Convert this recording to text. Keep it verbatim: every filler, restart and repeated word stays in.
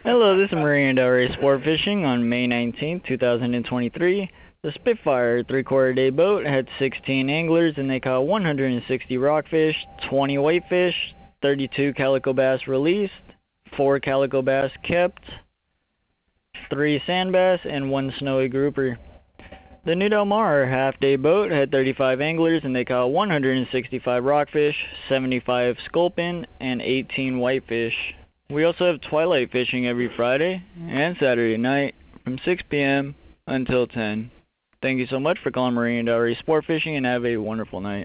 Hello, this is Marine Del Rey Sport Fishing on May nineteenth, two thousand twenty-three. The Spitfire three-quarter day boat had sixteen anglers and they caught one hundred sixty rockfish, twenty whitefish, thirty-two calico bass released, four calico bass kept, three sand bass, and one snowy grouper. The New Del Mar half-day boat had thirty-five anglers and they caught one hundred sixty-five rockfish, seventy-five sculpin, and eighteen whitefish. We also have twilight fishing every Friday and Saturday night from six p m until ten. Thank you so much for calling Marine Del Rey Sport Fishing and have a wonderful night.